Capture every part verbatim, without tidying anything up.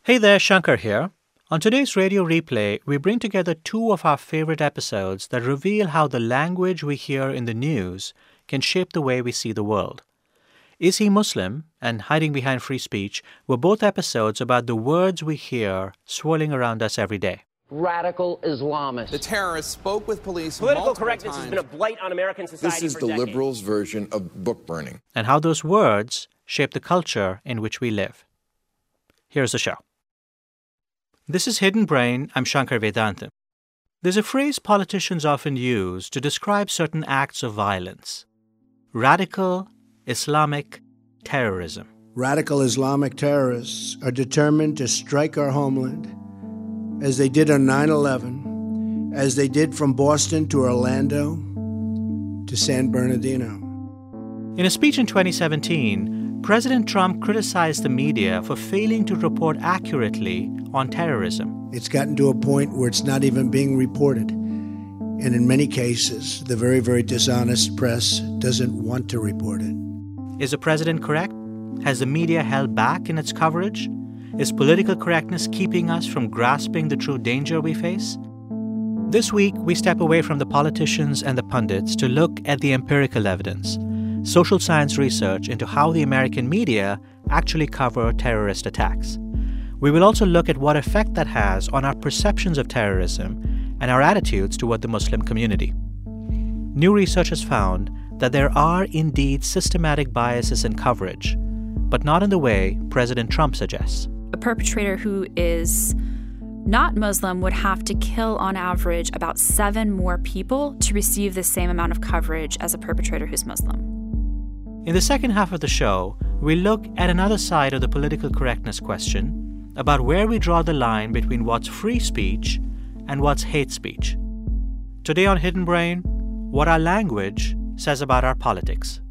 Hey there, Shankar here. On today's Radio Replay, we bring together two of our favorite episodes that reveal how the language we hear in the news can shape the way we see the world. Is He Muslim? And Hiding Behind Free Speech were both episodes about the words we hear swirling around us every day. Radical Islamists. The terrorists spoke with police Political correctness times. has been a blight on American society This is for the decades. liberals' version of book burning. And how those words shape the culture in which we live. Here's the show. This is Hidden Brain. I'm Shankar Vedantam. There's a phrase politicians often use to describe certain acts of violence. Radical Islamic terrorism. Radical Islamic terrorists are determined to strike our homeland, as they did on nine eleven, as they did from Boston to Orlando to San Bernardino. In a speech in twenty seventeen, President Trump criticized the media for failing to report accurately on terrorism. It's gotten to a point where it's not even being reported. And in many cases, the very, very dishonest press doesn't want to report it. Is the president correct? Has the media held back in its coverage? Is political correctness keeping us from grasping the true danger we face? This week, we step away from the politicians and the pundits to look at the empirical evidence, social science research into how the American media actually cover terrorist attacks. We will also look at what effect that has on our perceptions of terrorism and our attitudes toward the Muslim community. New research has found that there are indeed systematic biases in coverage, but not in the way President Trump suggests. A perpetrator who is not Muslim would have to kill, on average, about seven more people to receive the same amount of coverage as a perpetrator who's Muslim. In the second half of the show, we look at another side of the political correctness question about where we draw the line between what's free speech and what's hate speech. Today on Hidden Brain, what our language says about our politics.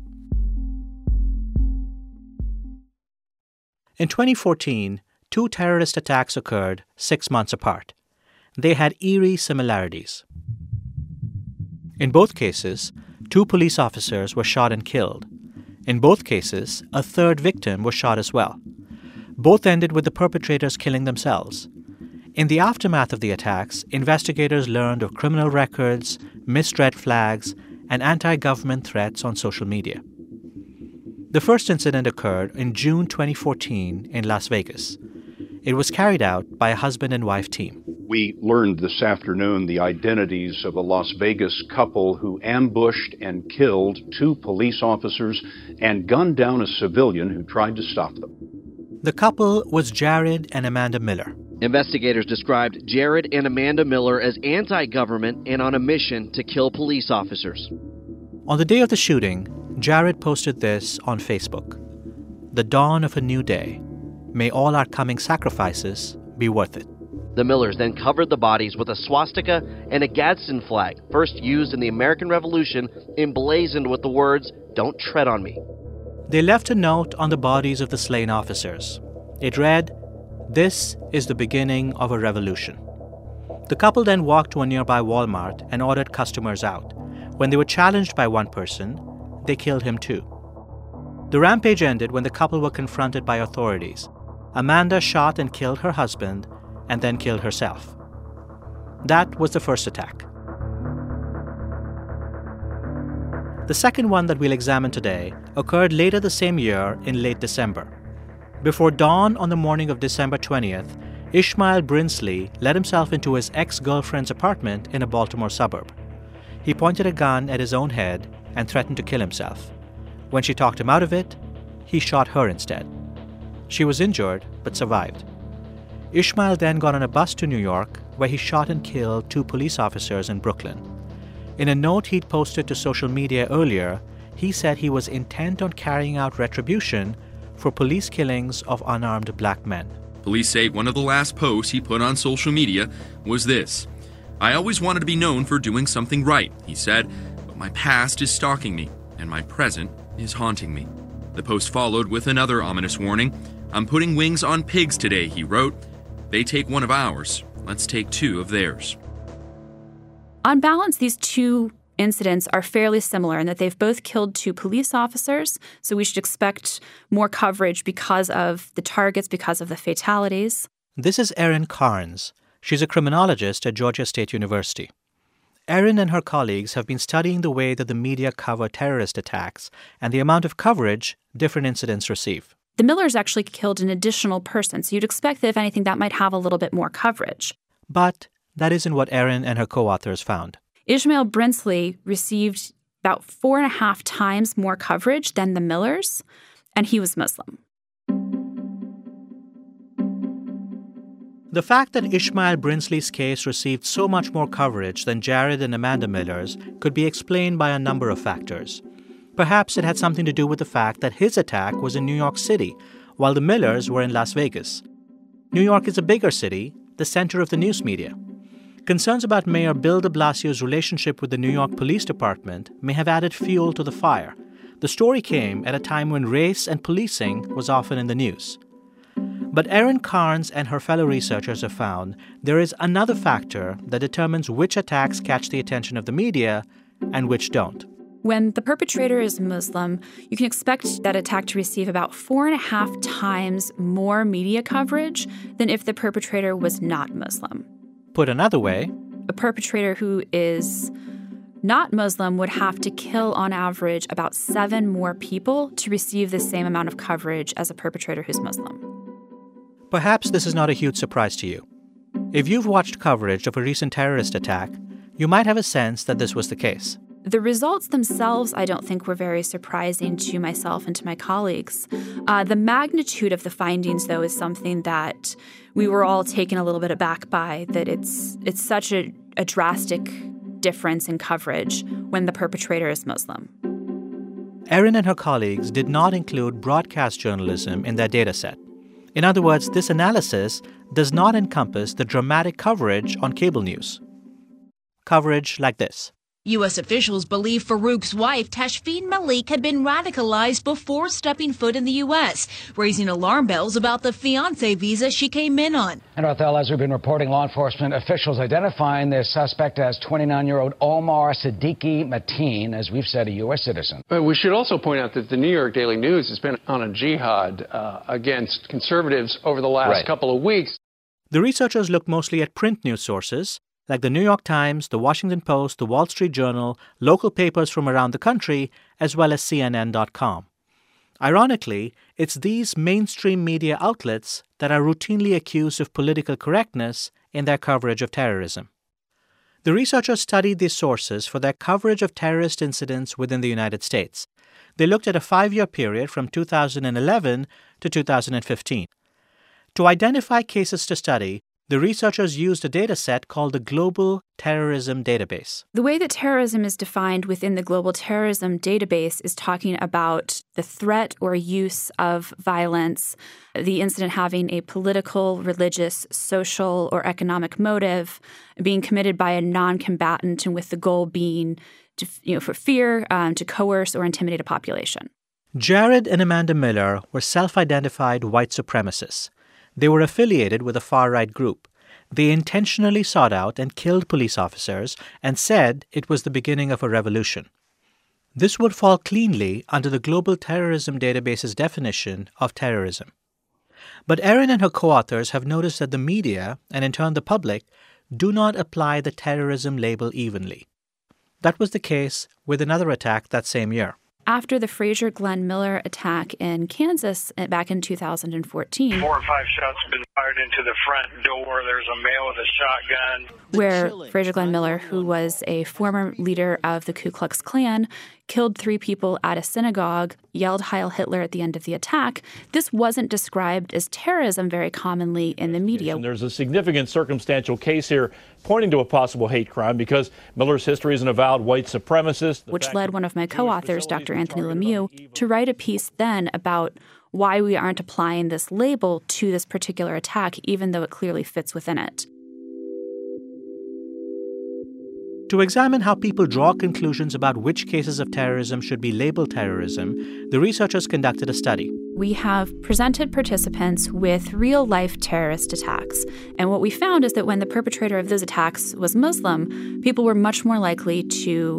In twenty fourteen, two terrorist attacks occurred six months apart. They had eerie similarities. In both cases, two police officers were shot and killed. In both cases, a third victim was shot as well. Both ended with the perpetrators killing themselves. In the aftermath of the attacks, investigators learned of criminal records, missed red flags, and anti-government threats on social media. The first incident occurred in June twenty fourteen in Las Vegas. It was carried out by a husband and wife team. We learned this afternoon the identities of a Las Vegas couple who ambushed and killed two police officers and gunned down a civilian who tried to stop them. The couple was Jared and Amanda Miller. Investigators described Jared and Amanda Miller as anti-government and on a mission to kill police officers. On the day of the shooting, Jared posted this on Facebook. The dawn of a new day. May all our coming sacrifices be worth it. The Millers then covered the bodies with a swastika and a Gadsden flag, first used in the American Revolution, emblazoned with the words, "Don't tread on me." They left a note on the bodies of the slain officers. It read, "This is the beginning of a revolution." The couple then walked to a nearby Walmart and ordered customers out. When they were challenged by one person, they killed him too. The rampage ended when the couple were confronted by authorities. Amanda shot and killed her husband and then killed herself. That was the first attack. The second one that we'll examine today occurred later the same year in late December. Before dawn on the morning of December twentieth, Ishmael Brinsley let himself into his ex-girlfriend's apartment in a Baltimore suburb. He pointed a gun at his own head and threatened to kill himself. When she talked him out of it, he shot her instead. She was injured but survived. Ishmael then got on a bus to New York, where he shot and killed two police officers in Brooklyn. In a note he'd posted to social media earlier, he said he was intent on carrying out retribution for police killings of unarmed black men. Police say one of the last posts he put on social media was this: "I always wanted to be known for doing something right," he said, "but my past is stalking me, and my present is haunting me." The post followed with another ominous warning. "I'm putting wings on pigs today," he wrote. "They take one of ours. Let's take two of theirs." On balance, these two incidents are fairly similar in that they've both killed two police officers, so we should expect more coverage because of the targets, because of the fatalities. This is Erin Carnes. She's a criminologist at Georgia State University. Erin and her colleagues have been studying the way that the media cover terrorist attacks and the amount of coverage different incidents receive. The Millers actually killed an additional person, so you'd expect that, if anything, that might have a little bit more coverage. But that isn't what Erin and her co-authors found. Ishmael Brinsley received about four and a half times more coverage than the Millers, and he was Muslim. The fact that Ishmael Brinsley's case received so much more coverage than Jared and Amanda Miller's could be explained by a number of factors. Perhaps it had something to do with the fact that his attack was in New York City, while the Millers were in Las Vegas. New York is a bigger city, the center of the news media. Concerns about Mayor Bill de Blasio's relationship with the New York Police Department may have added fuel to the fire. The story came at a time when race and policing was often in the news. But Erin Carnes and her fellow researchers have found there is another factor that determines which attacks catch the attention of the media and which don't. When the perpetrator is Muslim, you can expect that attack to receive about four and a half times more media coverage than if the perpetrator was not Muslim. Put another way, a perpetrator who is not Muslim would have to kill on average about seven more people to receive the same amount of coverage as a perpetrator who's Muslim. Perhaps this is not a huge surprise to you. If you've watched coverage of a recent terrorist attack, you might have a sense that this was the case. The results themselves, I don't think, were very surprising to myself and to my colleagues. Uh, the magnitude of the findings, though, is something that we were all taken a little bit aback by, that it's it's such a, a drastic difference in coverage when the perpetrator is Muslim. Erin and her colleagues did not include broadcast journalism in their data set. In other words, this analysis does not encompass the dramatic coverage on cable news. Coverage like this. U S officials believe Farouk's wife, Tashfeen Malik, had been radicalized before stepping foot in the U S, raising alarm bells about the fiancé visa she came in on. And Othel, as we've been reporting, law enforcement officials identifying the suspect as twenty-nine-year-old Omar Siddiqui Mateen, as we've said, a U S citizen. But we should also point out that the New York Daily News has been on a jihad uh, against conservatives over the last right. couple of weeks. The researchers looked mostly at print news sources, like the New York Times, the Washington Post, the Wall Street Journal, local papers from around the country, as well as C N N dot com. Ironically, it's these mainstream media outlets that are routinely accused of political correctness in their coverage of terrorism. The researchers studied these sources for their coverage of terrorist incidents within the United States. They looked at a five-year period from two thousand eleven to two thousand fifteen. To identify cases to study, the researchers used a data set called the Global Terrorism Database. The way that terrorism is defined within the Global Terrorism Database is talking about the threat or use of violence, the incident having a political, religious, social, or economic motive, being committed by a non-combatant, and with the goal being to, you know, for fear, um, to coerce or intimidate a population. Jared and Amanda Miller were self-identified white supremacists. They were affiliated with a far-right group. They intentionally sought out and killed police officers and said it was the beginning of a revolution. This would fall cleanly under the Global Terrorism Database's definition of terrorism. But Erin and her co-authors have noticed that the media, and in turn the public, do not apply the terrorism label evenly. That was the case with another attack that same year. After the Frazier Glenn Miller attack in Kansas back in two thousand fourteen. Four or five shots have been fired into the front door. There's a male with a shotgun. Where Frazier Glenn Miller, who was a former leader of the Ku Klux Klan, killed three people at a synagogue, yelled Heil Hitler at the end of the attack. This wasn't described as terrorism very commonly in the media. And there's a significant circumstantial case here pointing to a possible hate crime because Miller's history is an avowed white supremacist. Which led one of my co-authors, Doctor Anthony Lemieux, to write a piece then about why we aren't applying this label to this particular attack, even though it clearly fits within it. To examine how people draw conclusions about which cases of terrorism should be labeled terrorism, the researchers conducted a study. We have presented participants with real-life terrorist attacks. And what we found is that when the perpetrator of those attacks was Muslim, people were much more likely to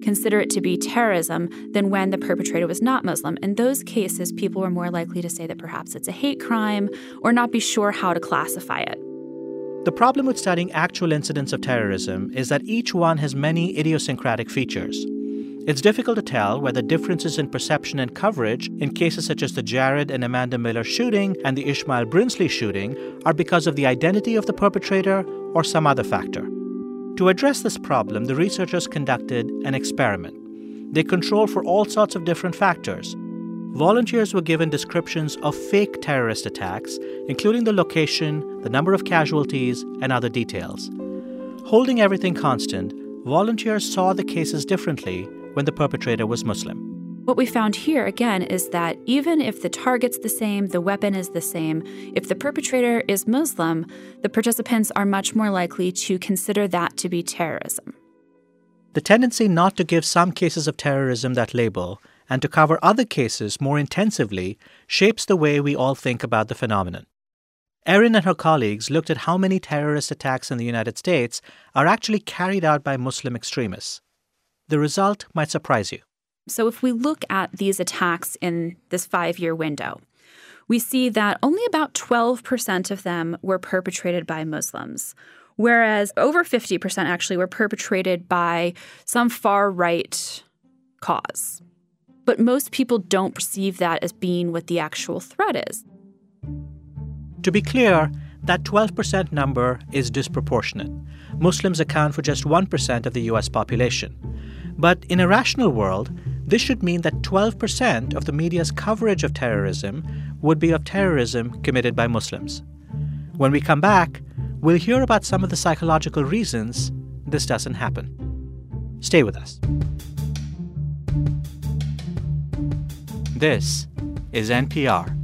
consider it to be terrorism than when the perpetrator was not Muslim. In those cases, people were more likely to say that perhaps it's a hate crime or not be sure how to classify it. The problem with studying actual incidents of terrorism is that each one has many idiosyncratic features. It's difficult to tell whether differences in perception and coverage in cases such as the Jared and Amanda Miller shooting and the Ishmael Brinsley shooting are because of the identity of the perpetrator or some other factor. To address this problem, the researchers conducted an experiment. They controlled for all sorts of different factors. Volunteers were given descriptions of fake terrorist attacks, including the location, the number of casualties, and other details. Holding everything constant, volunteers saw the cases differently when the perpetrator was Muslim. What we found here, again, is that even if the target's the same, the weapon is the same, if the perpetrator is Muslim, the participants are much more likely to consider that to be terrorism. The tendency not to give some cases of terrorism that label and to cover other cases more intensively shapes the way we all think about the phenomenon. Erin and her colleagues looked at how many terrorist attacks in the United States are actually carried out by Muslim extremists. The result might surprise you. So if we look at these attacks in this five-year window, we see that only about twelve percent of them were perpetrated by Muslims, whereas over fifty percent actually were perpetrated by some far-right cause. But most people don't perceive that as being what the actual threat is. To be clear, that twelve percent number is disproportionate. Muslims account for just one percent of the U S population. But in a rational world, this should mean that twelve percent of the media's coverage of terrorism would be of terrorism committed by Muslims. When we come back, we'll hear about some of the psychological reasons this doesn't happen. Stay with us. This is N P R.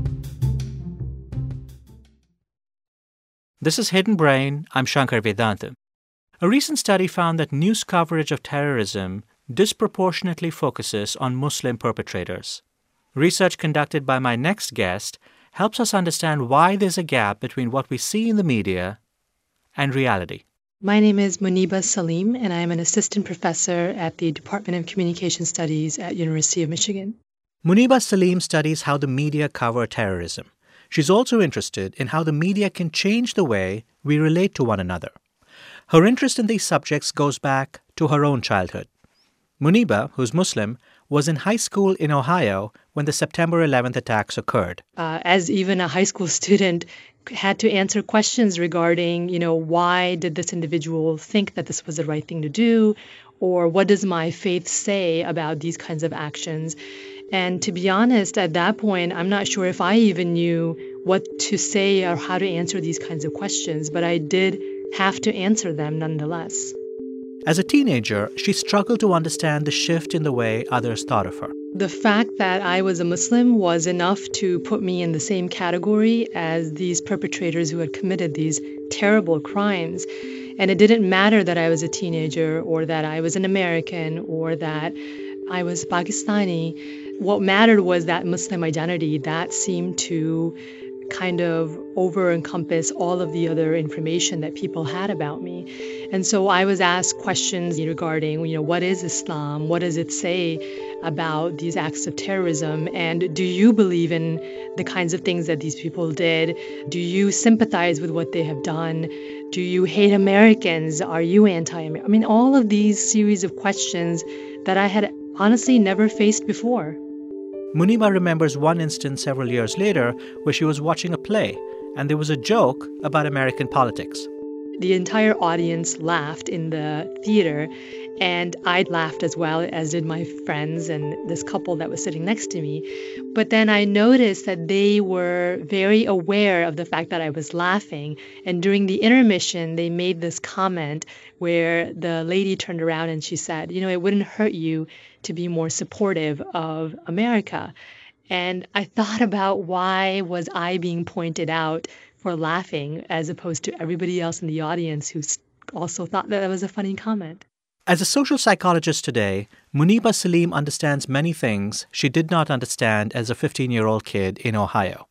This is Hidden Brain. I'm Shankar Vedantam. A recent study found that news coverage of terrorism disproportionately focuses on Muslim perpetrators. Research conducted by my next guest helps us understand why there's a gap between what we see in the media and reality. My name is Muniba Salim, and I am an assistant professor at the Department of Communication Studies at University of Michigan. Muniba Salim studies how the media cover terrorism. She's also interested in how the media can change the way we relate to one another. Her interest in these subjects goes back to her own childhood. Muniba, who's Muslim, was in high school in Ohio when the September eleventh attacks occurred. Uh, as even a high school student, had to answer questions regarding, you know, why did this individual think that this was the right thing to do? Or what does my faith say about these kinds of actions? And to be honest, at that point, I'm not sure if I even knew what to say or how to answer these kinds of questions, but I did have to answer them nonetheless. As a teenager, she struggled to understand the shift in the way others thought of her. The fact that I was a Muslim was enough to put me in the same category as these perpetrators who had committed these terrible crimes. And it didn't matter that I was a teenager or that I was an American or that I was Pakistani. What mattered was that Muslim identity that seemed to kind of over-encompass all of the other information that people had about me. And so I was asked questions regarding, you know, what is Islam? What does it say about these acts of terrorism? And do you believe in the kinds of things that these people did? Do you sympathize with what they have done? Do you hate Americans? Are you anti-American? I mean, all of these series of questions that I had honestly never faced before. Muniba remembers one instance several years later where she was watching a play and there was a joke about American politics. The entire audience laughed in the theater, and I laughed as well, as did my friends and this couple that was sitting next to me. But then I noticed that they were very aware of the fact that I was laughing. And during the intermission, they made this comment where the lady turned around and she said, you know, it wouldn't hurt you to be more supportive of America. And I thought about why was I being pointed out for laughing as opposed to everybody else in the audience who also thought that that was a funny comment. As a social psychologist today, Muniba Salim understands many things she did not understand as a fifteen-year-old kid in Ohio.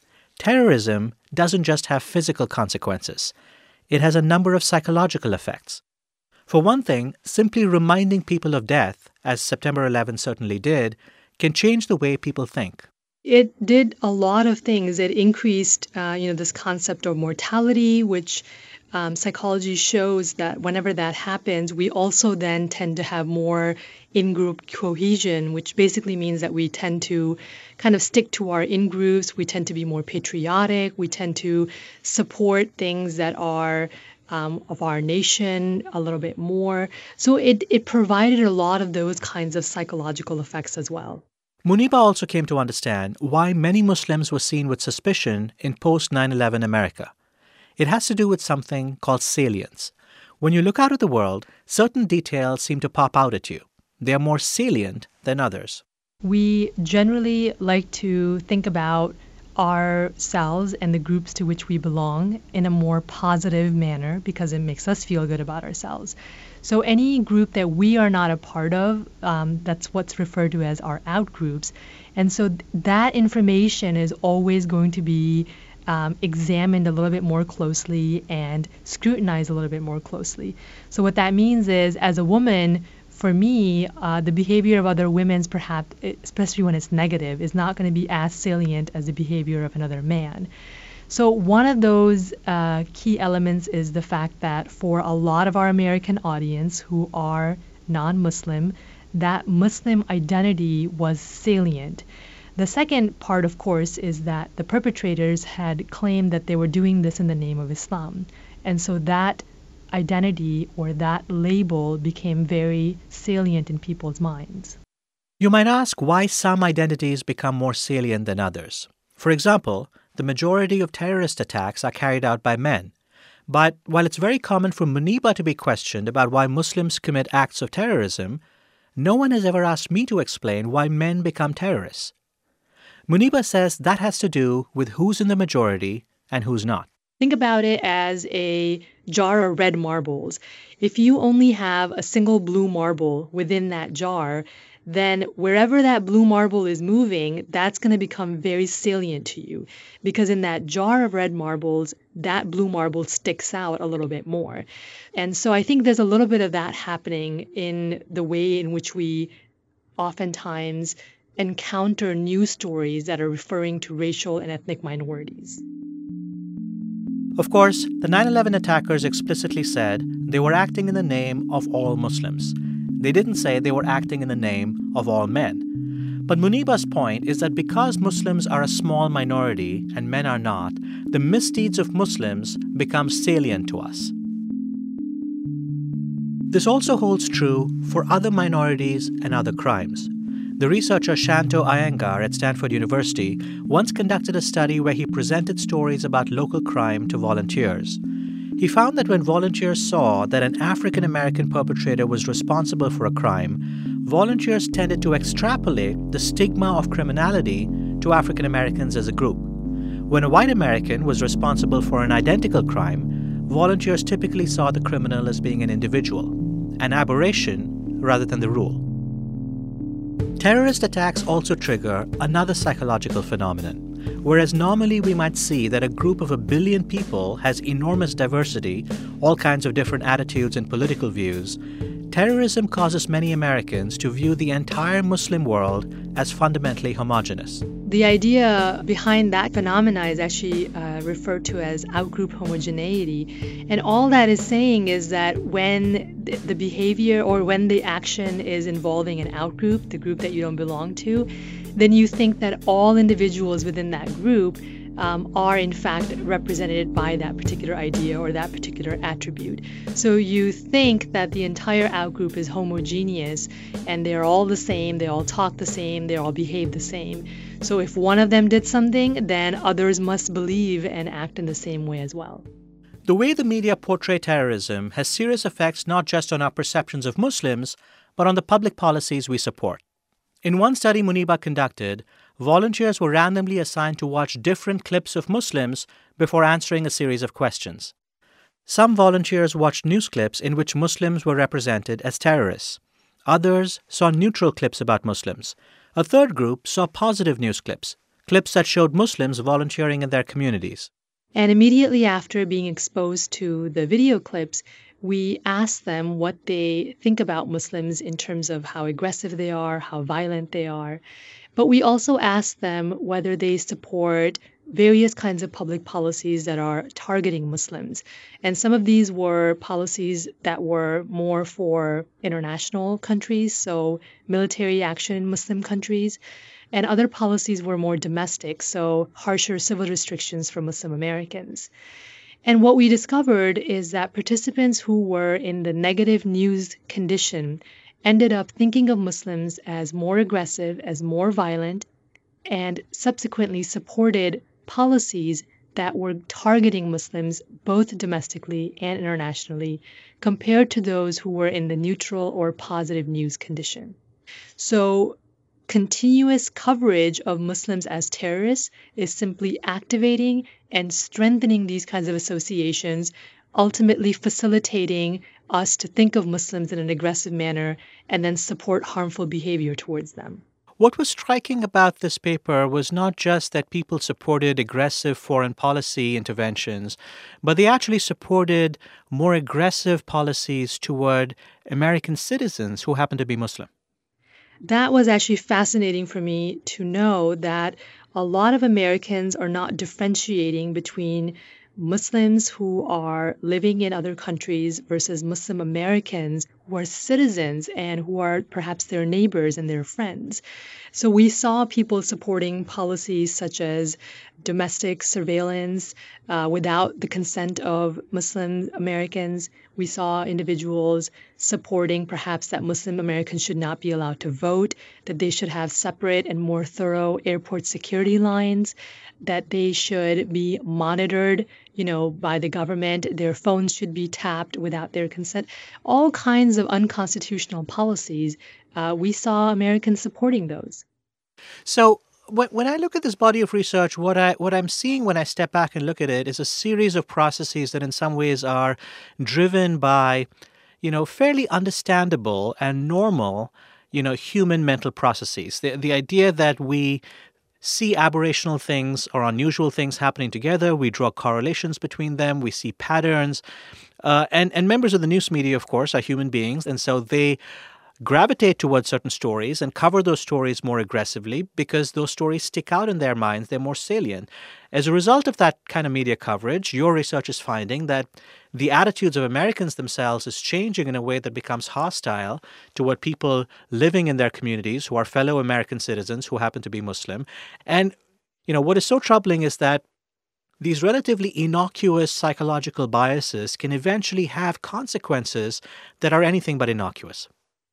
Terrorism doesn't just have physical consequences. It has a number of psychological effects. For one thing, simply reminding people of death, as September eleventh certainly did, can change the way people think. It did a lot of things. It increased, uh, you know, this concept of mortality, which um, psychology shows that whenever that happens, we also then tend to have more in-group cohesion, which basically means that we tend to kind of stick to our in-groups. We tend to be more patriotic. We tend to support things that are um, of our nation a little bit more. So it, it provided a lot of those kinds of psychological effects as well. Muniba also came to understand why many Muslims were seen with suspicion in post nine eleven America. It has to do with something called salience. When you look out at the world, certain details seem to pop out at you. They are more salient than others. We generally like to think about ourselves and the groups to which we belong in a more positive manner because it makes us feel good about ourselves. So any group that we are not a part of, um, that's what's referred to as our out groups. And so th- that information is always going to be um, examined a little bit more closely and scrutinized a little bit more closely. So what that means is, as a woman, for me, uh, the behavior of other women's, perhaps, especially when it's negative, is not going to be as salient as the behavior of another man. So one of those uh, key elements is the fact that for a lot of our American audience who are non-Muslim, that Muslim identity was salient. The second part, of course, is that the perpetrators had claimed that they were doing this in the name of Islam. And so that identity or that label became very salient in people's minds. You might ask why some identities become more salient than others. For example, the majority of terrorist attacks are carried out by men. But while it's very common for Muniba to be questioned about why Muslims commit acts of terrorism, no one has ever asked me to explain why men become terrorists. Muniba says that has to do with who's in the majority and who's not. Think about it as a jar of red marbles. If you only have a single blue marble within that jar, then wherever that blue marble is moving, that's going to become very salient to you. Because in that jar of red marbles, that blue marble sticks out a little bit more. And so I think there's a little bit of that happening in the way in which we oftentimes encounter news stories that are referring to racial and ethnic minorities. Of course, the nine eleven attackers explicitly said they were acting in the name of all Muslims. They didn't say they were acting in the name of all men. But Muniba's point is that because Muslims are a small minority and men are not, the misdeeds of Muslims become salient to us. This also holds true for other minorities and other crimes. The researcher Shanto Iyengar at Stanford University once conducted a study where he presented stories about local crime to volunteers. He found that when volunteers saw that an African-American perpetrator was responsible for a crime, volunteers tended to extrapolate the stigma of criminality to African-Americans as a group. When a white American was responsible for an identical crime, volunteers typically saw the criminal as being an individual, an aberration rather than the rule. Terrorist attacks also trigger another psychological phenomenon. Whereas normally we might see that a group of a billion people has enormous diversity, all kinds of different attitudes and political views, terrorism causes many Americans to view the entire Muslim world as fundamentally homogenous. The idea behind that phenomena is actually uh, referred to as outgroup homogeneity. And all that is saying is that when the behavior or when the action is involving an outgroup, the group that you don't belong to, then you think that all individuals within that group um, are in fact represented by that particular idea or that particular attribute. So you think that the entire outgroup is homogeneous and they're all the same, they all talk the same, they all behave the same. So if one of them did something, then others must believe and act in the same way as well. The way the media portray terrorism has serious effects not just on our perceptions of Muslims, but on the public policies we support. In one study Muniba conducted, volunteers were randomly assigned to watch different clips of Muslims before answering a series of questions. Some volunteers watched news clips in which Muslims were represented as terrorists. Others saw neutral clips about Muslims. A third group saw positive news clips, clips that showed Muslims volunteering in their communities. And immediately after being exposed to the video clips, we ask them what they think about Muslims in terms of how aggressive they are, how violent they are. But we also ask them whether they support various kinds of public policies that are targeting Muslims. And some of these were policies that were more for international countries, so military action in Muslim countries. And other policies were more domestic, so harsher civil restrictions for Muslim Americans. And what we discovered is that participants who were in the negative news condition ended up thinking of Muslims as more aggressive, as more violent, and subsequently supported policies that were targeting Muslims both domestically and internationally compared to those who were in the neutral or positive news condition. So continuous coverage of Muslims as terrorists is simply activating and strengthening these kinds of associations, ultimately facilitating us to think of Muslims in an aggressive manner and then support harmful behavior towards them. What was striking about this paper was not just that people supported aggressive foreign policy interventions, but they actually supported more aggressive policies toward American citizens who happen to be Muslim. That was actually fascinating for me to know that a lot of Americans are not differentiating between Muslims who are living in other countries versus Muslim Americans who are citizens and who are perhaps their neighbors and their friends. So we saw people supporting policies such as domestic surveillance uh, without the consent of Muslim Americans. We saw individuals supporting perhaps that Muslim Americans should not be allowed to vote, that they should have separate and more thorough airport security lines, that they should be monitored, you know, by the government. Their phones should be tapped without their consent. All kinds of unconstitutional policies. Uh, we saw Americans supporting those. So when, when I look at this body of research, what I what I'm seeing when I step back and look at it is a series of processes that in some ways are driven by, you know, fairly understandable and normal, you know, human mental processes. The, the idea that we see aberrational things or unusual things happening together. We draw correlations between them. We see patterns. Uh, and, and members of the news media, of course, are human beings. And so they gravitate towards certain stories and cover those stories more aggressively because those stories stick out in their minds. They're more salient. As a result of that kind of media coverage, your research is finding that the attitudes of Americans themselves is changing in a way that becomes hostile toward people living in their communities who are fellow American citizens who happen to be Muslim. And, you know, what is so troubling is that these relatively innocuous psychological biases can eventually have consequences that are anything but innocuous.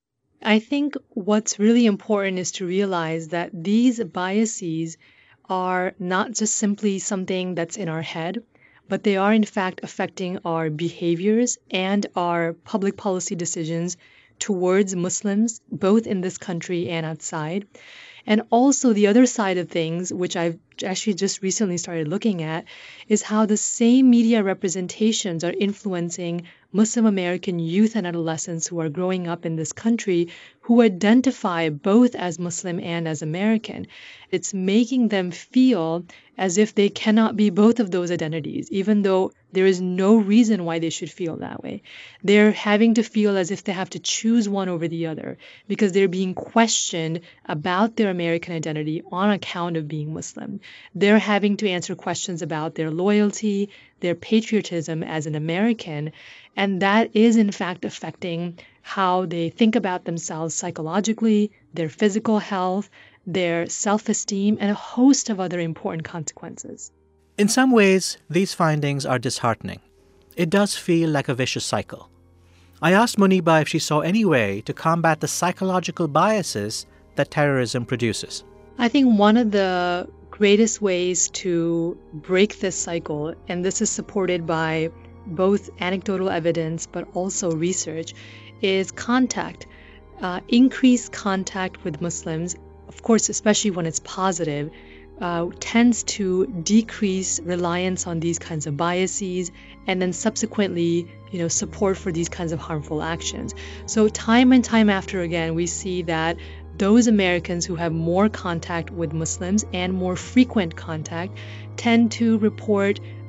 I think what's really important is to realize that these biases are not just simply something that's in our head, but they are in fact affecting our behaviors and our public policy decisions towards Muslims, both in this country and outside. And also the other side of things, which I've actually just recently started looking at, is how the same media representations are influencing Muslim American youth and adolescents who are growing up in this country who identify both as Muslim and as American. It's making them feel as if they cannot be both of those identities, even though there is no reason why they should feel that way. They're having to feel as if they have to choose one over the other because they're being questioned about their American identity on account of being Muslim. They're having to answer questions about their loyalty, their patriotism as an American, and that is in fact affecting how they think about themselves psychologically, their physical health, their self-esteem, and a host of other important consequences. In some ways, these findings are disheartening. It does feel like a vicious cycle. I asked Muniba if she saw any way to combat the psychological biases that terrorism produces. I think one of the greatest ways to break this cycle, and this is supported by both anecdotal evidence but also research, is contact. Uh, increased contact with Muslims, of course, especially when it's positive, uh, tends to decrease reliance on these kinds of biases and then subsequently, you know, support for these kinds of harmful actions. So time and time after again, we see that those Americans who have more contact with Muslims and more frequent contact tend to report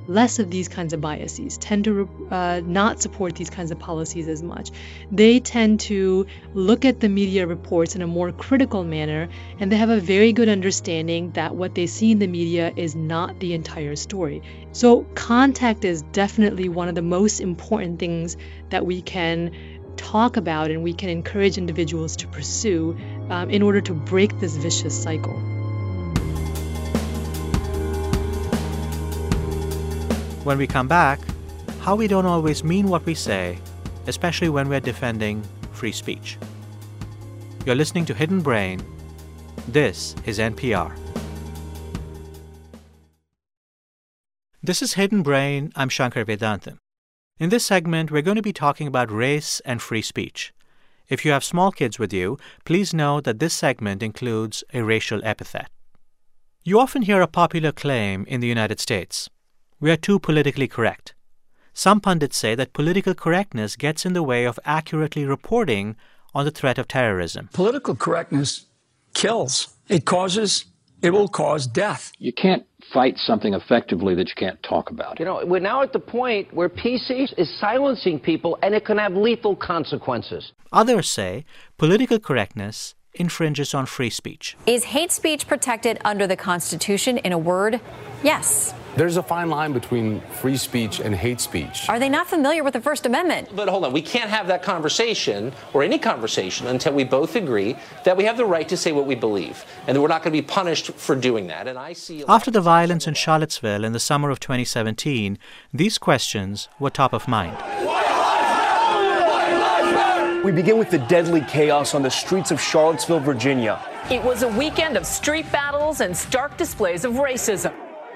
less of these kinds of biases, tend to uh, not support these kinds of policies as much. They tend to look at the media reports in a more critical manner, and they have a very good understanding that what they see in the media is not the entire story. So contact is definitely one of the most important things that we can talk about and we can encourage individuals to pursue um, in order to break this vicious cycle. When we come back, how we don't always mean what we say, especially when we're defending free speech. You're listening to Hidden Brain. This is N P R. This is Hidden Brain. I'm Shankar Vedantam. In this segment, we're going to be talking about race and free speech. If you have small kids with you, please know that this segment includes a racial epithet. You often hear a popular claim in the United States: we are too politically correct. Some pundits say that political correctness gets in the way of accurately reporting on the threat of terrorism. Political correctness kills. It causes, it will cause death. You can't fight something effectively that you can't talk about. You know, we're now at the point where P C is silencing people, and it can have lethal consequences. Others say political correctness infringes on free speech. Is hate speech protected under the Constitution? In a word, yes. There's a fine line between free speech and hate speech. Are they not familiar with the First Amendment? But hold on, we can't have that conversation, or any conversation, until we both agree that we have the right to say what we believe, and that we're not going to be punished for doing that. And I see. After the violence in Charlottesville in the summer of twenty seventeen, these questions were top of mind. We begin with the deadly chaos on the streets of Charlottesville, Virginia. It was a weekend of street battles and stark displays of racism.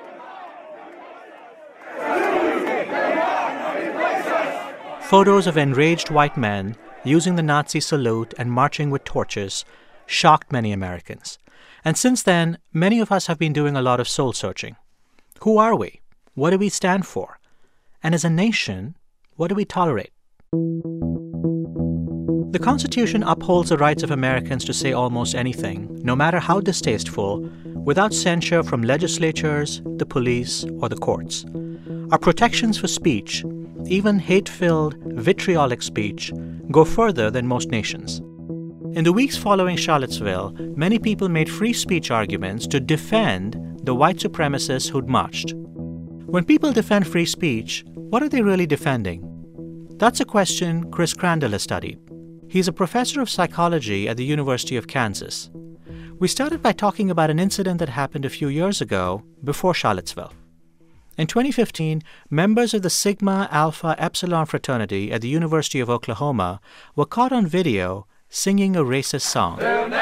Photos of enraged white men using the Nazi salute and marching with torches shocked many Americans. And since then, many of us have been doing a lot of soul-searching. Who are we? What do we stand for? And as a nation, what do we tolerate? The Constitution upholds the rights of Americans to say almost anything, no matter how distasteful, without censure from legislatures, the police, or the courts. Our protections for speech, even hate-filled, vitriolic speech, go further than most nations. In the weeks following Charlottesville, many people made free speech arguments to defend the white supremacists who'd marched. When people defend free speech, what are they really defending? That's a question Chris Crandall has studied. He's a professor of psychology at the University of Kansas. We started by talking about an incident that happened a few years ago, before Charlottesville. In twenty fifteen, members of the Sigma Alpha Epsilon fraternity at the University of Oklahoma were caught on video singing a racist song.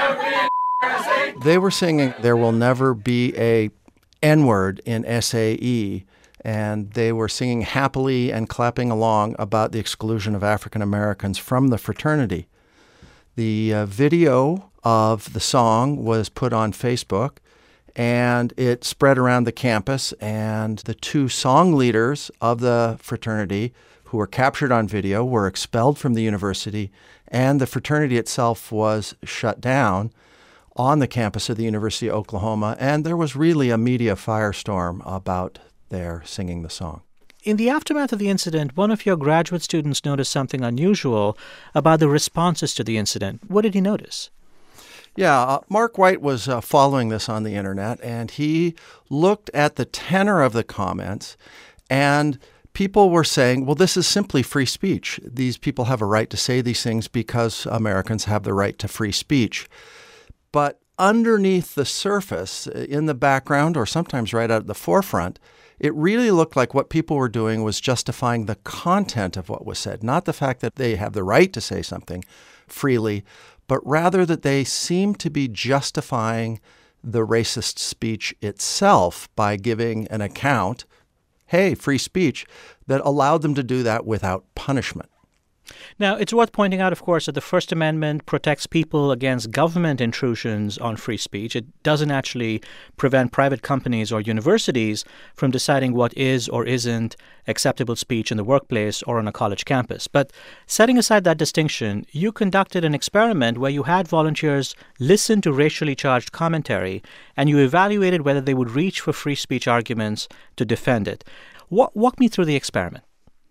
They were singing, "There will never be a N-word in S A E," and they were singing happily and clapping along about the exclusion of African Americans from the fraternity. The uh, video of the song was put on Facebook, and it spread around the campus, and the two song leaders of the fraternity who were captured on video were expelled from the university, and the fraternity itself was shut down on the campus of the University of Oklahoma, and there was really a media firestorm about their singing the song. In the aftermath of the incident, one of your graduate students noticed something unusual about the responses to the incident. What did he notice? Yeah, uh, Mark White was uh, following this on the internet, and he looked at the tenor of the comments, and people were saying, well, this is simply free speech. These people have a right to say these things because Americans have the right to free speech. But underneath the surface, in the background, or sometimes right out at the forefront, it really looked like what people were doing was justifying the content of what was said, not the fact that they have the right to say something freely, but rather that they seem to be justifying the racist speech itself by giving an account, hey, free speech, that allowed them to do that without punishment. Now, it's worth pointing out, of course, that the First Amendment protects people against government intrusions on free speech. It doesn't actually prevent private companies or universities from deciding what is or isn't acceptable speech in the workplace or on a college campus. But setting aside that distinction, you conducted an experiment where you had volunteers listen to racially charged commentary, and you evaluated whether they would reach for free speech arguments to defend it. Walk, walk me through the experiment.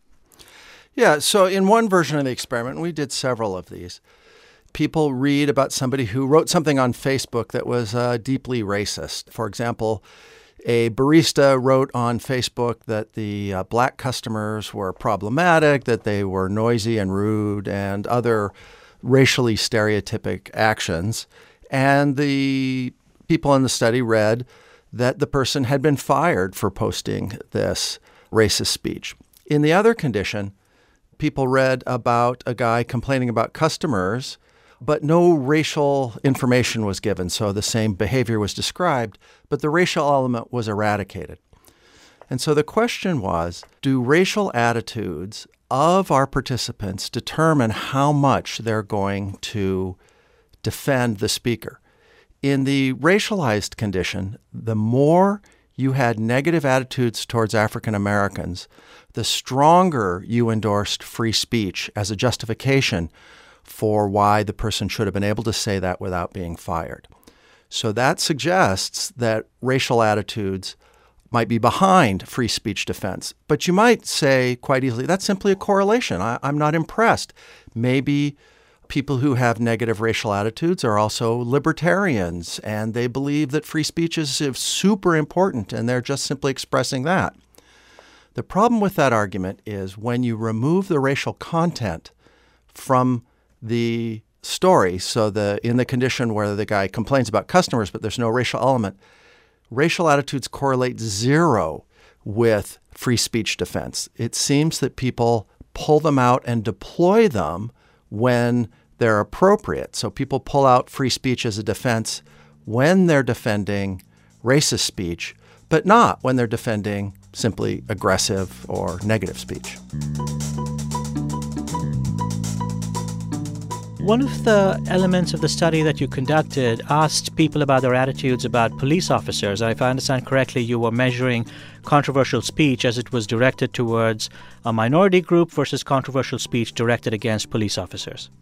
Yeah, so in one version of the experiment, we did several of these. People read about somebody who wrote something on Facebook that was uh, deeply racist. For example, a barista wrote on Facebook that the uh, black customers were problematic, that they were noisy and rude, and other racially stereotypic actions. And the people in the study read that the person had been fired for posting this racist speech. In the other condition, people read about a guy complaining about customers, but no racial information was given. So the same behavior was described, but the racial element was eradicated. And so the question was, do racial attitudes of our participants determine how much they're going to defend the speaker? In the racialized condition, the more you had negative attitudes towards African Americans, the stronger you endorsed free speech as a justification for why the person should have been able to say that without being fired. So that suggests that racial attitudes might be behind free speech defense. But you might say quite easily, that's simply a correlation. I, I'm not impressed. Maybe people who have negative racial attitudes are also libertarians, and they believe that free speech is super important, and they're just simply expressing that. The problem with that argument is when you remove the racial content from the story, so the in the condition where the guy complains about customers but there's no racial element, racial attitudes correlate zero with free speech defense. It seems that people pull them out and deploy them when they're appropriate. So people pull out free speech as a defense when they're defending racist speech, but not when they're defending simply aggressive or negative speech. One of the elements of the study that you conducted asked people about their attitudes about police officers. If I understand correctly, you were measuring controversial speech as it was directed towards a minority group versus controversial speech directed against police officers.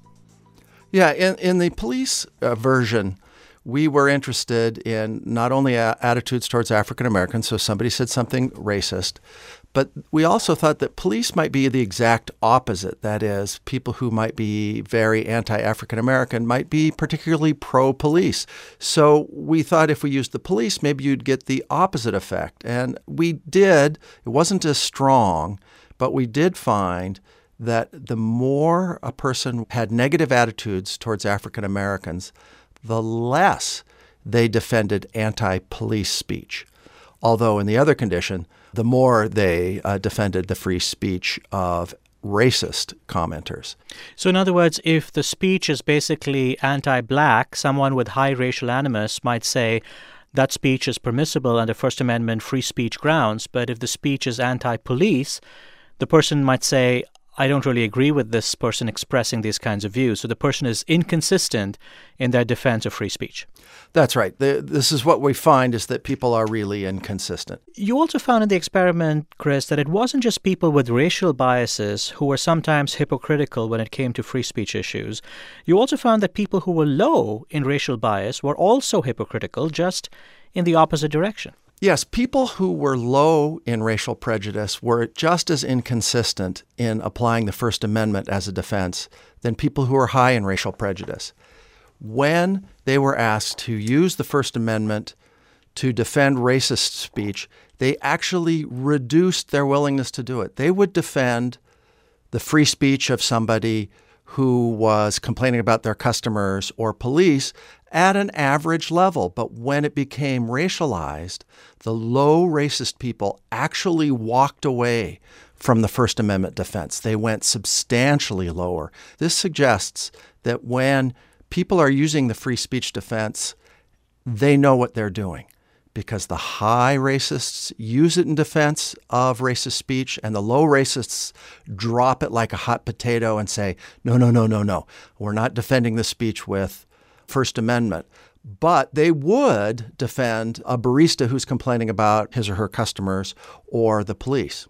Yeah, in, in the police uh, version, we were interested in not only a- attitudes towards African Americans, so somebody said something racist, but we also thought that police might be the exact opposite. That is, people who might be very anti-African American might be particularly pro-police. So we thought if we used the police, maybe you'd get the opposite effect. And we did. It wasn't as strong, but we did find that the more a person had negative attitudes towards African Americans, the less they defended anti-police speech. Although in the other condition, the more they uh, defended the free speech of racist commenters. So in other words, if the speech is basically anti-black, someone with high racial animus might say that speech is permissible under First Amendment free speech grounds. But if the speech is anti-police, the person might say, I don't really agree with this person expressing these kinds of views. So the person is inconsistent in their defense of free speech. That's right. The, this is what we find is that people are really inconsistent. You also found in the experiment, Chris, that it wasn't just people with racial biases who were sometimes hypocritical when it came to free speech issues. You also found that people who were low in racial bias were also hypocritical, just in the opposite direction. Yes, people who were low in racial prejudice were just as inconsistent in applying the First Amendment as a defense than people who were high in racial prejudice. When they were asked to use the First Amendment to defend racist speech, they actually reduced their willingness to do it. They would defend the free speech of somebody who was complaining about their customers or police at an average level. But when it became racialized, the low racist people actually walked away from the First Amendment defense. They went substantially lower. This suggests that when people are using the free speech defense, they know what they're doing, because the high racists use it in defense of racist speech and the low racists drop it like a hot potato and say, no, no, no, no, no, we're not defending the speech with First Amendment. But they would defend a barista who's complaining about his or her customers or the police.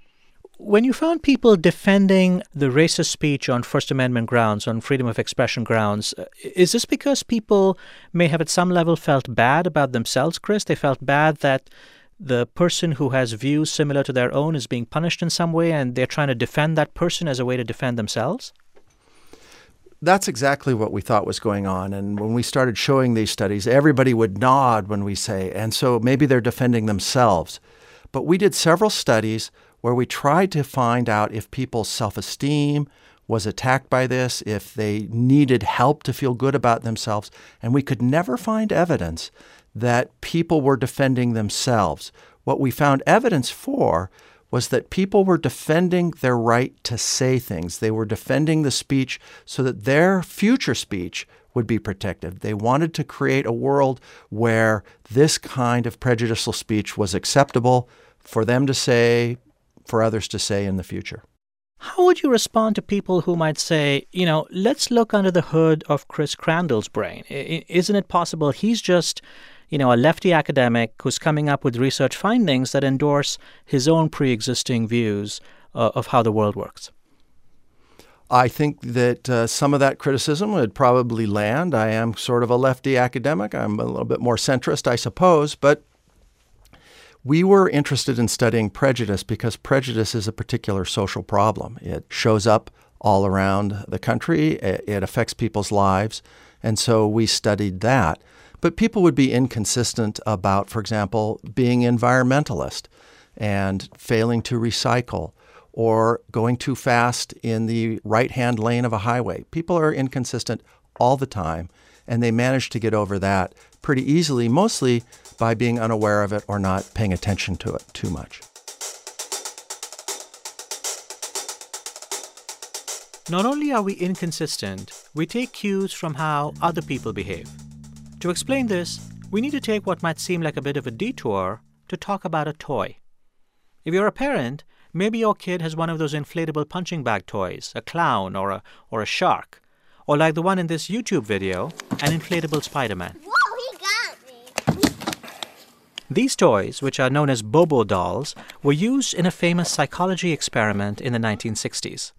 When you found people defending the racist speech on First Amendment grounds, on freedom of expression grounds, is this because people may have at some level felt bad about themselves, Chris? They felt bad that the person who has views similar to their own is being punished in some way, and they're trying to defend that person as a way to defend themselves? That's exactly what we thought was going on. And when we started showing these studies, everybody would nod when we say, and so maybe they're defending themselves. But we did several studies where we tried to find out if people's self-esteem was attacked by this, if they needed help to feel good about themselves. And we could never find evidence that people were defending themselves. What we found evidence for was that people were defending their right to say things. They were defending the speech so that their future speech would be protected. They wanted to create a world where this kind of prejudicial speech was acceptable for them to say, for others to say in the future. How would you respond to people who might say, you know, let's look under the hood of Chris Crandall's brain? I- isn't it possible he's just, you know, a lefty academic who's coming up with research findings that endorse his own pre-existing views uh, of how the world works? I think that uh, some of that criticism would probably land. I am sort of a lefty academic. I'm a little bit more centrist, I suppose. But we were interested in studying prejudice because prejudice is a particular social problem. It shows up all around the country. It affects people's lives. And so we studied that. But people would be inconsistent about, for example, being environmentalist and failing to recycle or going too fast in the right-hand lane of a highway. People are inconsistent all the time, and they manage to get over that pretty easily, mostly by being unaware of it or not paying attention to it too much. Not only are we inconsistent, we take cues from how other people behave. To explain this, we need to take what might seem like a bit of a detour to talk about a toy. If you're a parent, maybe your kid has one of those inflatable punching bag toys, a clown or a or a shark, or like the one in this YouTube video, an inflatable Spider-Man. Whoa, he got me! These toys, which are known as Bobo dolls, were used in a famous psychology experiment in the nineteen sixties.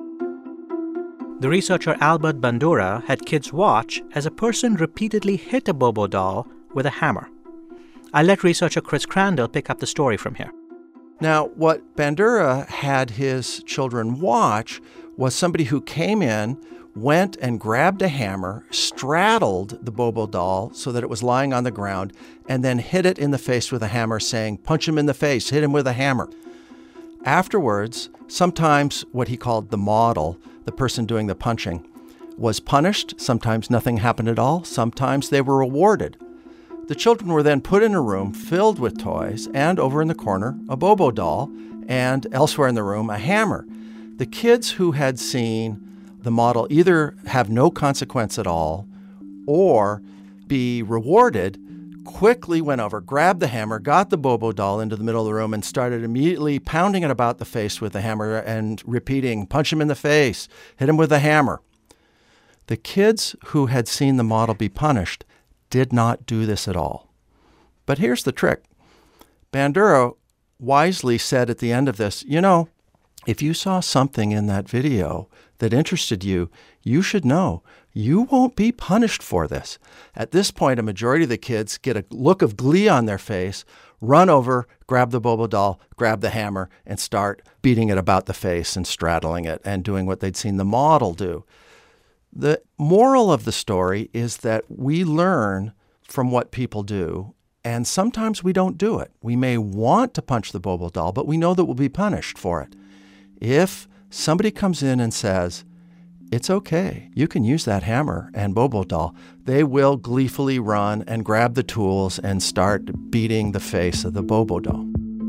The researcher Albert Bandura had kids watch as a person repeatedly hit a Bobo doll with a hammer. I let researcher Chris Crandall pick up the story from here. Now, what Bandura had his children watch was somebody who came in, went and grabbed a hammer, straddled the Bobo doll so that it was lying on the ground, and then hit it in the face with a hammer, saying, "Punch him in the face, hit him with a hammer." Afterwards, sometimes what he called the model, the person doing the punching, was punished. Sometimes nothing happened at all. Sometimes they were rewarded. The children were then put in a room filled with toys, and over in the corner, a Bobo doll, and elsewhere in the room, a hammer. The kids who had seen the model either have no consequence at all or be rewarded quickly went over, grabbed the hammer, got the Bobo doll into the middle of the room, and started immediately pounding it about the face with the hammer and repeating, "Punch him in the face, hit him with the hammer." The kids who had seen the model be punished did not do this at all. But here's the trick. Bandura wisely said at the end of this, you know, if you saw something in that video that interested you, you should know you won't be punished for this. At this point, a majority of the kids get a look of glee on their face, run over, grab the Bobo doll, grab the hammer, and start beating it about the face and straddling it and doing what they'd seen the model do. The moral of the story is that we learn from what people do, and sometimes we don't do it. We may want to punch the Bobo doll, but we know that we'll be punished for it. If somebody comes in and says, "It's okay, you can use that hammer and Bobo doll," they will gleefully run and grab the tools and start beating the face of the Bobo doll.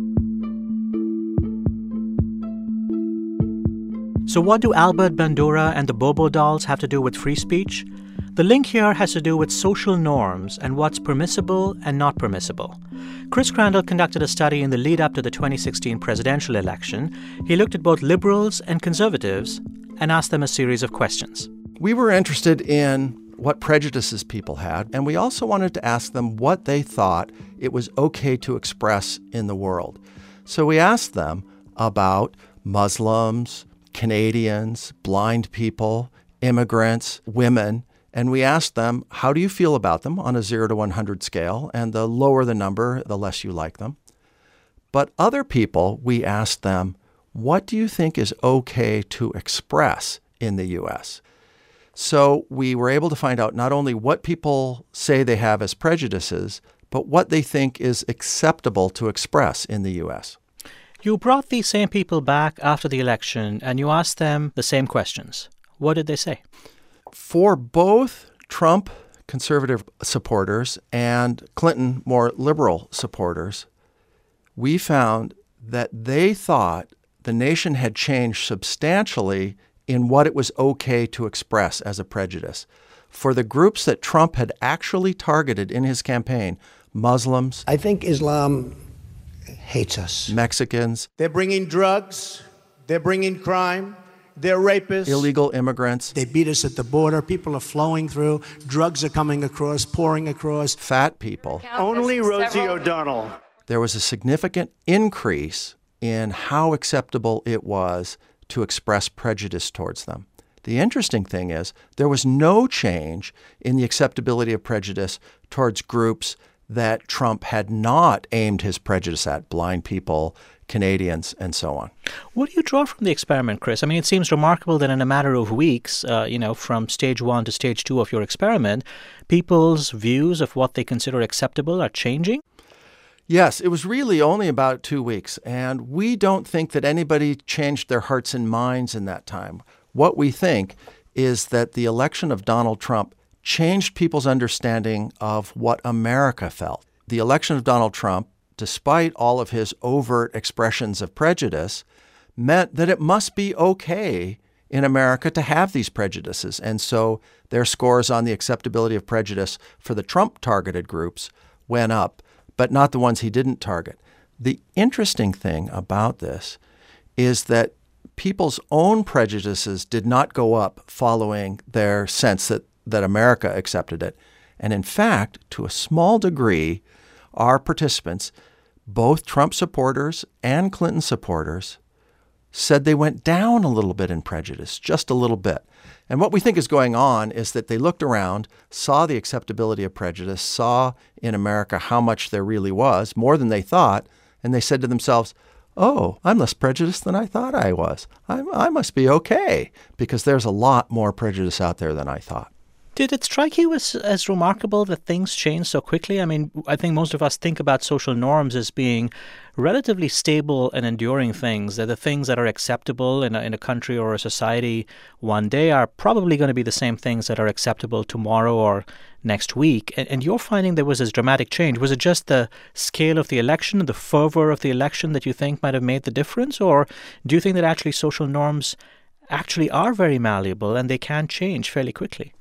So what do Albert Bandura and the Bobo dolls have to do with free speech? The link here has to do with social norms and what's permissible and not permissible. Chris Crandall conducted a study in the lead-up to the twenty sixteen presidential election. He looked at both liberals and conservatives and asked them a series of questions. We were interested in what prejudices people had, and we also wanted to ask them what they thought it was okay to express in the world. So we asked them about Muslims, Canadians, blind people, immigrants, women, and we asked them, how do you feel about them on a zero to one hundred scale? And the lower the number, the less you like them. But other people, we asked them, what do you think is okay to express in the U S? So we were able to find out not only what people say they have as prejudices, but what they think is acceptable to express in the U S. You brought these same people back after the election and you asked them the same questions. What did they say? For both Trump conservative supporters and Clinton more liberal supporters, we found that they thought the nation had changed substantially in what it was okay to express as a prejudice. For the groups that Trump had actually targeted in his campaign, Muslims, I think Islam hates us. Mexicans, they're bringing drugs, they're bringing crime, they're rapists, illegal immigrants. They beat us at the border. People are flowing through. Drugs are coming across, pouring across. Fat people. Only Rosie O'Donnell. There was a significant increase in how acceptable it was to express prejudice towards them. The interesting thing is there was no change in the acceptability of prejudice towards groups that Trump had not aimed his prejudice at, blind people, Canadians, and so on. What do you draw from the experiment, Chris? I mean, it seems remarkable that in a matter of weeks, uh, you know, from stage one to stage two of your experiment, people's views of what they consider acceptable are changing. Yes, it was really only about two weeks, and we don't think that anybody changed their hearts and minds in that time. What we think is that the election of Donald Trump changed people's understanding of what America felt. The election of Donald Trump, despite all of his overt expressions of prejudice, meant that it must be okay in America to have these prejudices. And so their scores on the acceptability of prejudice for the Trump-targeted groups went up, but not the ones he didn't target. The interesting thing about this is that people's own prejudices did not go up following their sense that, that America accepted it. And in fact, to a small degree, our participants, both Trump supporters and Clinton supporters, said they went down a little bit in prejudice, just a little bit. And what we think is going on is that they looked around, saw the acceptability of prejudice, saw in America how much there really was, more than they thought, and they said to themselves, oh, I'm less prejudiced than I thought I was. I, I must be okay, because there's a lot more prejudice out there than I thought. Did it strike you as, as remarkable that things change so quickly? I mean, I think most of us think about social norms as being relatively stable and enduring things, that the things that are acceptable in a, in a country or a society one day are probably going to be the same things that are acceptable tomorrow or next week. And, and you're finding there was this dramatic change. Was it just the scale of the election, the fervor of the election that you think might have made the difference? Or do you think that actually social norms actually are very malleable and they can change fairly quickly?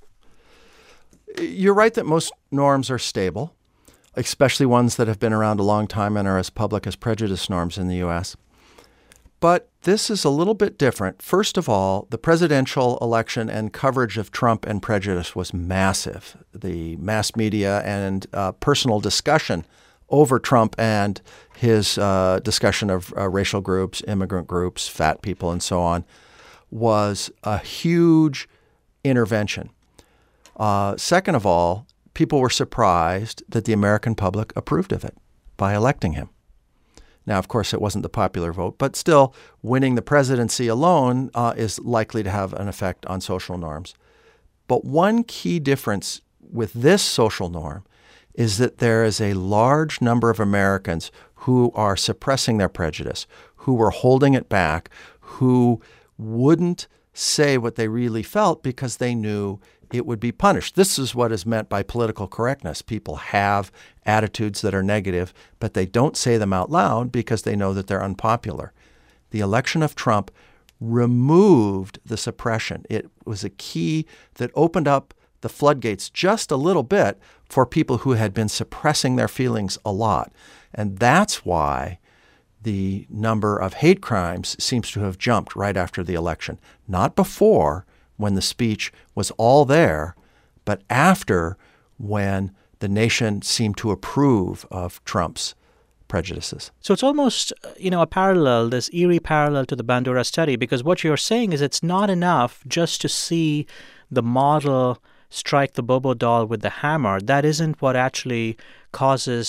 You're right that most norms are stable, especially ones that have been around a long time and are as public as prejudice norms in the U S. But this is a little bit different. First of all, the presidential election and coverage of Trump and prejudice was massive. The mass media and uh, personal discussion over Trump and his uh, discussion of uh, racial groups, immigrant groups, fat people, and so on was a huge intervention. Uh, second of all, people were surprised that the American public approved of it by electing him. Now, of course, it wasn't the popular vote, but still, winning the presidency alone uh, is likely to have an effect on social norms. But one key difference with this social norm is that there is a large number of Americans who are suppressing their prejudice, who were holding it back, who wouldn't say what they really felt because they knew it would be punished. This is what is meant by political correctness. People have attitudes that are negative, but they don't say them out loud because they know that they're unpopular. The election of Trump removed the suppression. It was a key that opened up the floodgates just a little bit for people who had been suppressing their feelings a lot. And that's why the number of hate crimes seems to have jumped right after the election. Not before, when the speech was all there, but after, when the nation seemed to approve of Trump's prejudices. So it's almost, you know, a parallel, this eerie parallel to the Bandura study, because what you're saying is it's not enough just to see the model strike the Bobo doll with the hammer. That isn't what actually causes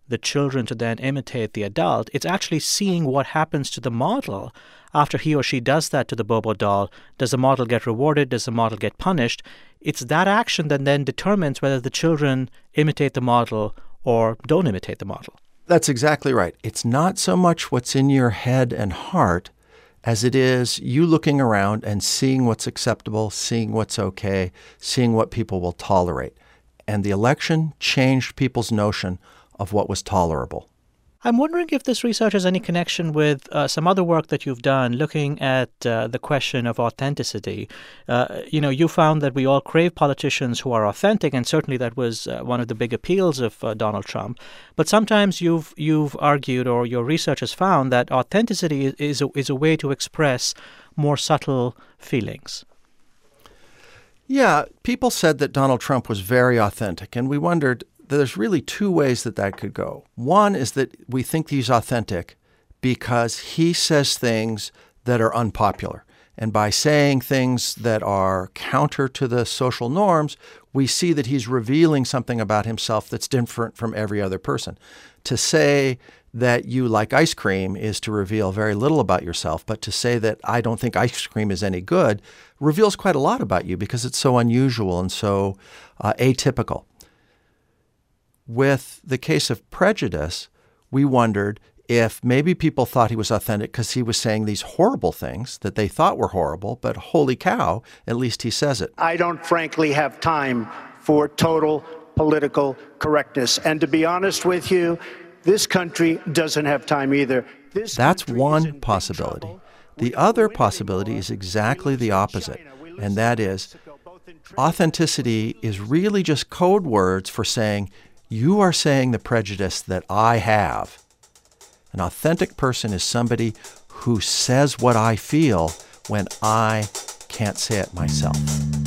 the children to then imitate the adult. It's actually seeing what happens to the model after he or she does that to the Bobo doll. Does the model get rewarded? Does the model get punished? It's that action that then determines whether the children imitate the model or don't imitate the model. That's exactly right. It's not so much what's in your head and heart as it is you looking around and seeing what's acceptable, seeing what's okay, seeing what people will tolerate. And the election changed people's notion of what was tolerable. I'm wondering if this research has any connection with uh, some other work that you've done looking at uh, the question of authenticity. Uh, you know, you found that we all crave politicians who are authentic, and certainly that was uh, one of the big appeals of uh, Donald Trump. But sometimes you've you've argued, or your research has found, that authenticity is, is, a, is a way to express more subtle feelings. Yeah, people said that Donald Trump was very authentic, and we wondered, there's really two ways that that could go. One is that we think he's authentic because he says things that are unpopular. And by saying things that are counter to the social norms, we see that he's revealing something about himself that's different from every other person. To say that you like ice cream is to reveal very little about yourself, but to say that I don't think ice cream is any good reveals quite a lot about you because it's so unusual and so uh, atypical. With the case of prejudice, we wondered if maybe people thought he was authentic because he was saying these horrible things that they thought were horrible, but holy cow, at least he says it. I don't frankly have time for total political correctness. And to be honest with you, this country doesn't have time either. This That's one possibility. The other possibility is exactly the opposite, and that is authenticity is really just code words for saying, you are saying the prejudice that I have. An authentic person is somebody who says what I feel when I can't say it myself.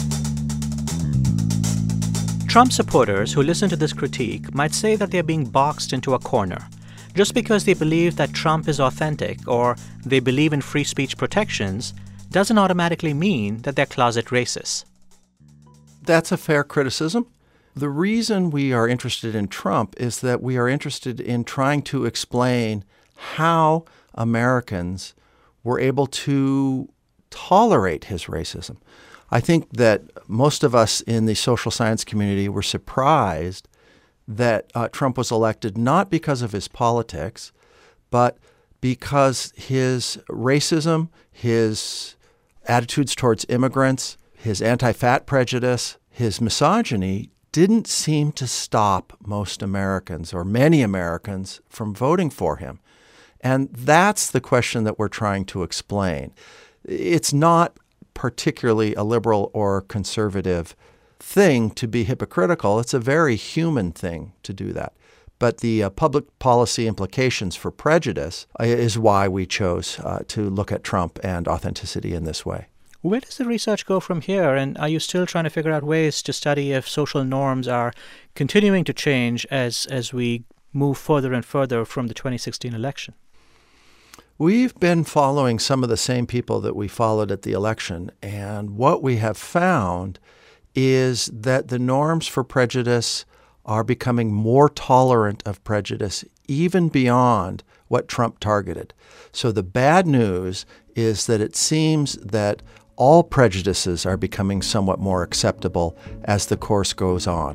Trump supporters who listen to this critique might say that they're being boxed into a corner. Just because they believe that Trump is authentic or they believe in free speech protections doesn't automatically mean that they're closet racists. That's a fair criticism. The reason we are interested in Trump is that we are interested in trying to explain how Americans were able to tolerate his racism. I think that most of us in the social science community were surprised that uh, Trump was elected not because of his politics, but because his racism, his attitudes towards immigrants, his anti-fat prejudice, his misogyny didn't seem to stop most Americans or many Americans from voting for him. And that's the question that we're trying to explain. It's not particularly a liberal or conservative thing to be hypocritical. It's a very human thing to do that. But the uh, public policy implications for prejudice is why we chose uh, to look at Trump and authenticity in this way. Where does the research go from here? And are you still trying to figure out ways to study if social norms are continuing to change as, as we move further and further from the twenty sixteen election? We've been following some of the same people that we followed at the election. And what we have found is that the norms for prejudice are becoming more tolerant of prejudice even beyond what Trump targeted. So the bad news is that it seems that all prejudices are becoming somewhat more acceptable as the course goes on.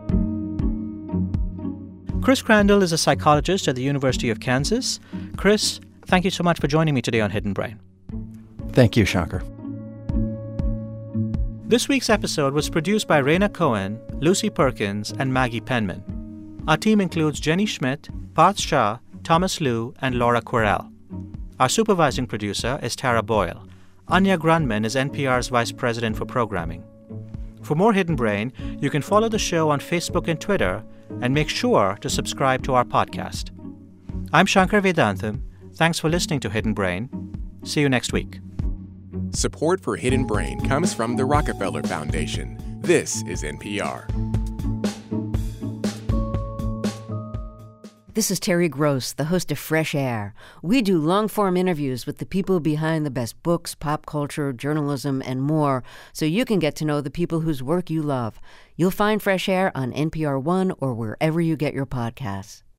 Chris Crandall is a psychologist at the University of Kansas. Chris, thank you so much for joining me today on Hidden Brain. Thank you, Shankar. This week's episode was produced by Raina Cohen, Lucy Perkins, and Maggie Penman. Our team includes Jenny Schmidt, Parth Shah, Thomas Liu, and Laura Quirrell. Our supervising producer is Tara Boyle. Anya Grundman is N P R's Vice President for Programming. For more Hidden Brain, you can follow the show on Facebook and Twitter, and make sure to subscribe to our podcast. I'm Shankar Vedantam. Thanks for listening to Hidden Brain. See you next week. Support for Hidden Brain comes from the Rockefeller Foundation. This is N P R. This is Terry Gross, the host of Fresh Air. We do long-form interviews with the people behind the best books, pop culture, journalism, and more, so you can get to know the people whose work you love. You'll find Fresh Air on N P R One or wherever you get your podcasts.